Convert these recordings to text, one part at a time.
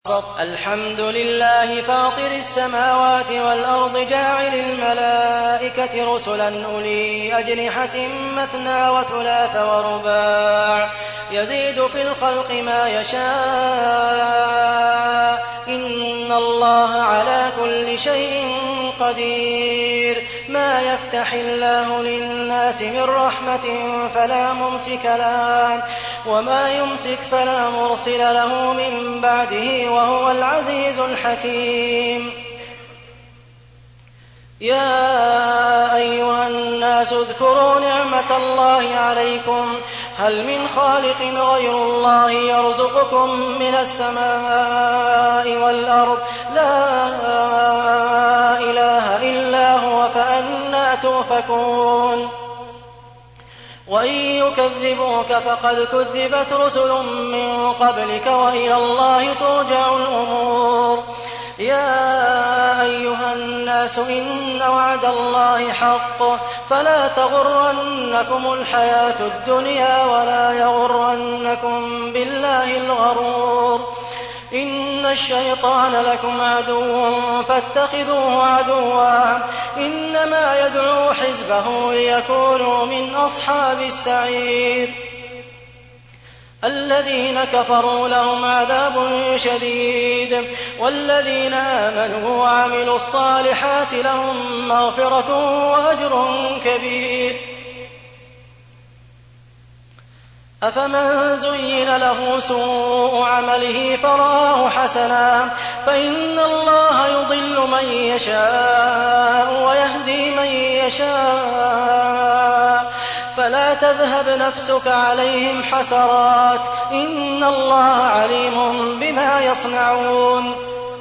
الحمد لله فاطر السماوات والأرض جاعل الملائكة رسلا أولي أجنحة مثنى وثلاث ورباع يزيد في الخلق ما يشاء إن الله على كل شيء قدير. ما يفتح الله للناس من رحمة فلا ممسك لها وما يمسك فلا مرسل له من بعده وهو العزيز الحكيم. يا أيها الناس اذكروا نعمة الله عليكم هل من خالق غير الله يرزقكم من السماء والأرض لا إله إلا هو فأنى تؤفكون. وإن يكذبوك فقد كذبت رسل من قبلك وإلى الله ترجع الأمور. يا أيها الناس إن وعد الله حق فلا تغرنكم الحياة الدنيا ولا يغرنكم بالله الغرور. إن الشيطان لكم عدو فاتخذوه عدوا إنما يدعو حزبه ليكونوا من أصحاب السعير. الذين كفروا لهم عذاب شديد والذين آمنوا وعملوا الصالحات لهم مغفرة وأجر كبير. أفمن زين له سوء عمله فرآه حسنا فإن الله يضل من يشاء ويهدي من يشاء فلا تذهب نفسك عليهم حسرات إن الله عليم بما يصنعون.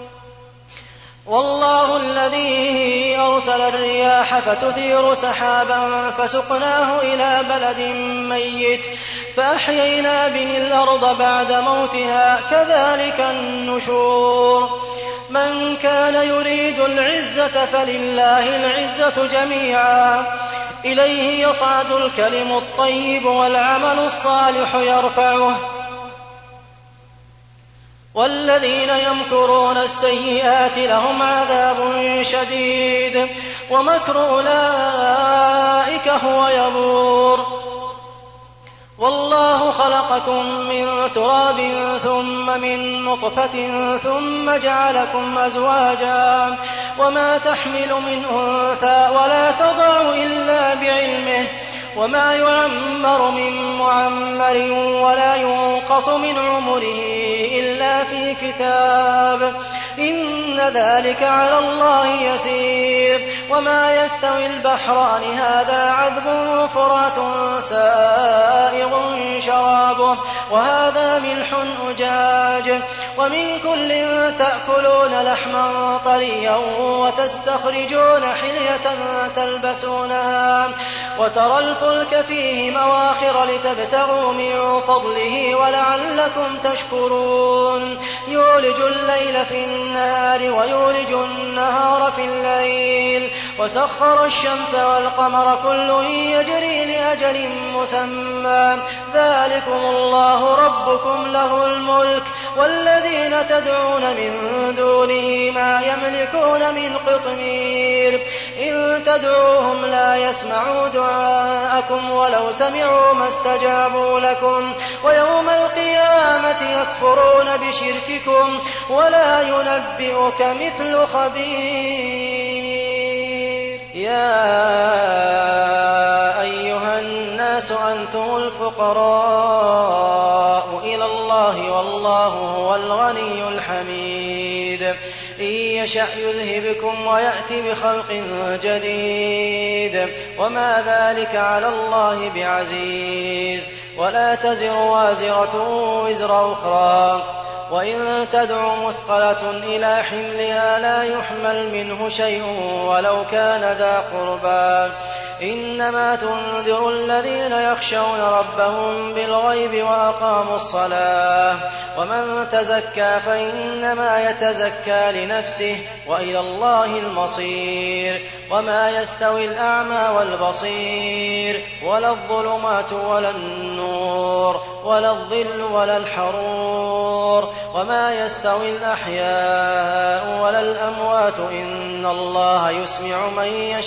والله الذي أرسل الرياح فتثير سحابا فسقناه إلى بلد ميت فأحيينا به الأرض بعد موتها كذلك النشور. من كان يريد العزة فلله العزة جميعا إليه يصعد الكلم الطيب والعمل الصالح يرفعه والذين يمكرون السيئات لهم عذاب شديد ومكر أولئك هو يبور. والله خلقكم من تراب ثم من نطفة ثم جعلكم أزواجا وما تحمل من أنثى ولا تضع إلا بعلمه وما يعمر من معمر ولا ينقص من عمره إلا في كتاب إن ذلك على الله يسير. وما يستوي البحران هذا عذب فرات سائغ شرابه وهذا ملح أجاج ومن كل تأكلون لحما طريا وتستخرجون حلية تلبسونها وترى الفلك فيه مواخر لتبتغوا من فضله ولعلكم تشكرون. يولج الليل في النهار ويولج النهار في الليل وسخر الشمس والقمر كل يجري لأجل مسمى ذلكم الله ربكم له الملك والذين تدعون من دونه ما يملكون من قطمير إن تدعوهم لا يسمعوا دعاءكم ولو سمعوا ما استجابوا لكم ويوم القيامة يكفرون بشرككم ولا ينبئك مثل خبير. يا أيها الناس أنتم الفقراء إلى الله والله هو الغني الحميد. إن يشأ يذهبكم ويأتي بخلق جديد وما ذلك على الله بعزيز. ولا تزر وازرة وزر أخرى وإن تدع مثقلة إلى حملها لا يحمل منه شيء ولو كان ذا قربى إنما تنذر الذين يخشون ربهم بالغيب وأقاموا الصلاة ومن تزكى فإنما يتزكى لنفسه وإلى الله المصير. وما يستوي الأعمى والبصير ولا الظلمات ولا النور ولا الظل ولا الحرور وما يستوي الأحياء ولا الأموات إن الله يسمع من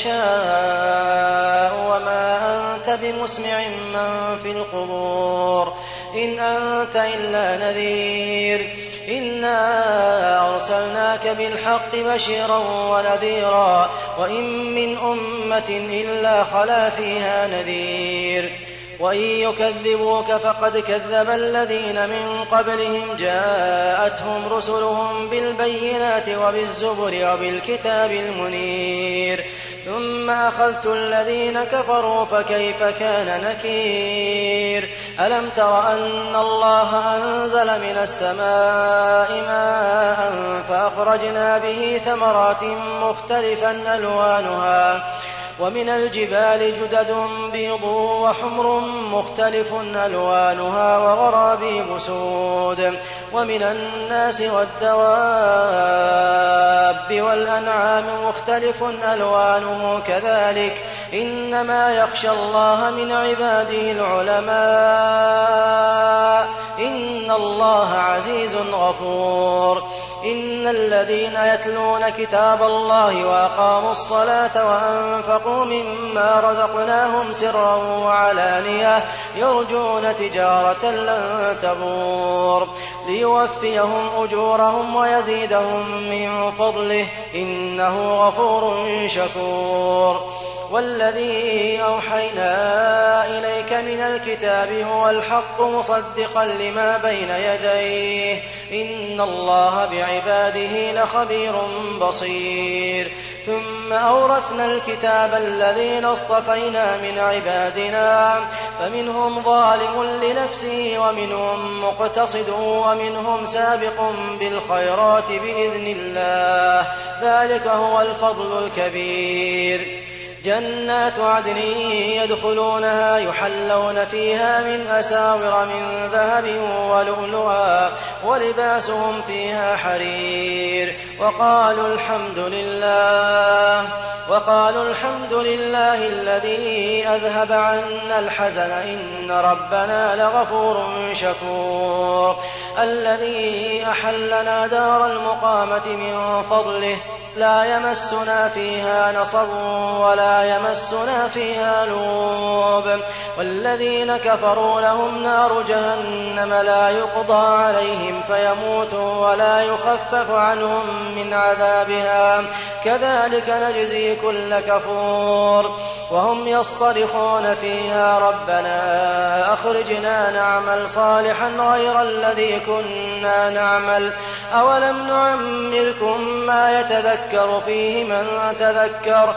يشاء وما أنت بمسمع من في القبور إن أنت إلا نذير إنا أرسلناك بالحق بشيرا ونذيرا وإن من أمة إلا خلا فيها نذير وإن يكذبوك فقد كذب الذين من قبلهم جاءتهم رسلهم بالبينات وبالزبر وبالكتاب المنير ثم أخذت الذين كفروا فكيف كان نكير ألم تر أن الله أنزل من السماء ماء فأخرجنا به ثمرات مختلفا ألوانها ومن الجبال جدد بيض وحمر مختلف ألوانها وغرابيب سود ومن الناس والدواب والأنعام مختلف ألوانه كذلك إنما يخشى الله من عباده العلماء إن الله عزيز غفور إن الذين يتلون كتاب الله وأقاموا الصلاة وأنفقوا مما رزقناهم سرا وعلانية يرجون تجارة لن تبور ليوفيهم أجورهم ويزيدهم من فضله إنه غفور شكور والذي أوحينا إليك من الكتاب هو الحق مصدقا لما بين يديه إن الله بعباده لخبير بصير ثم أورثنا الكتاب الذين اصطفينا من عبادنا فمنهم ظالم لنفسه ومنهم مقتصد ومنهم سابق بالخيرات بإذن الله ذلك هو الفضل الكبير جنات عدن يدخلونها يحلون فيها من أساور من ذهب ولؤلؤا ولباسهم فيها حرير وقالوا الحمد لله الذي أذهب عنا الحزن إن ربنا لغفور شكور الذي أحلنا دار المقامة من فضله لا يمسنا فيها نصب ولا يمسنا فيها لوب والذين كفروا لهم نار جهنم لا يقضى عليهم فيموتوا ولا يخفف عنهم من عذابها كذلك نجزي كل كفور وهم يصطرخون فيها ربنا أخرجنا نعمل صالحا غير الذي كنا نعمل أولم نعمركم ما يتذكر فيه من تذكر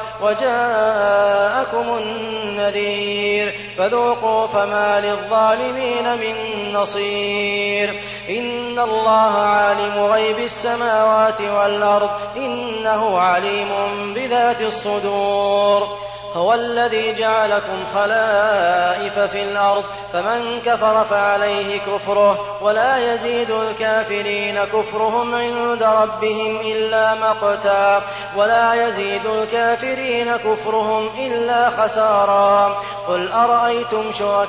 وجاءكم النذير فذوقوا فما للظالمين من نصير إن الله عالم غيب السماوات والأرض إنه عليم بذات الصدور هو الذي جعلكم خلائف في الأرض فمن كفر فعليه كفره ولا يزيد الكافرين كفرهم عند ربهم إلا مقتا ولا يزيد الكافرين كفرهم إلا خسارا قل أرأيتم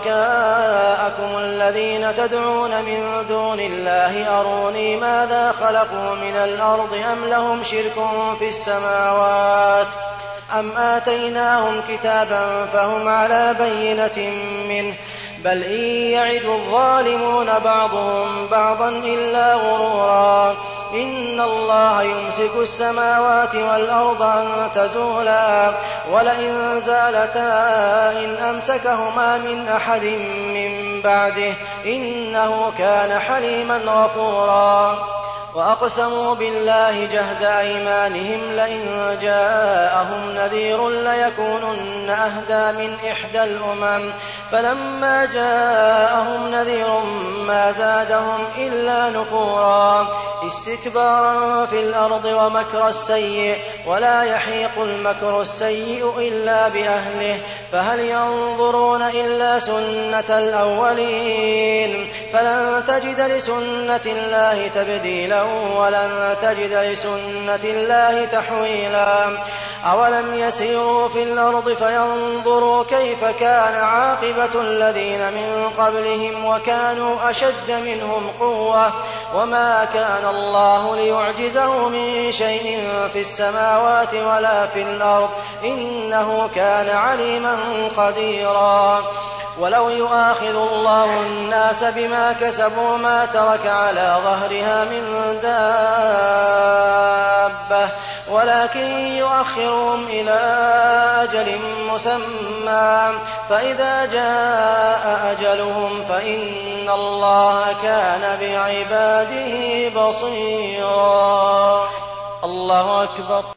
شركاءكم الذين تدعون من دون الله أروني ماذا خلقوا من الأرض أم لهم شرك في السماوات أم آتيناهم كتابا فهم على بينة منه بل إن يعد الظالمون بعضهم بعضا إلا غرورا إن الله يمسك السماوات والأرض أن تزولا ولئن زالتا إن أمسكهما من أحد من بعده إنه كان حليما غفورا وأقسموا بالله جهد أيمانهم لئن جاءهم نذير ليكونن أهدى من إحدى الأمم فلما جاءهم نذير ما زادهم إلا نفورا استكبارا في الأرض ومكر السيء ولا يحيق المكر السيء إلا بأهله فهل ينظرون إلا سنة الأولين فلن تجد لسنة الله تبديلا ولن تجد لسنة الله تحويلا أولم يسيروا في الأرض فينظروا كيف كان عاقبة الذين من قبلهم وكانوا أشد منهم قوة وما كان الله ليعجزه من شيء في السماوات ولا في الأرض إنه كان عليما قديرا ولو يؤاخذ الله الناس بما كسبوا ما ترك على ظهرها من دابة ولكن يؤخرهم إلى أجل مسمى فإذا جاء أجلهم فإن الله كان بعباده بصيرا. الله أكبر.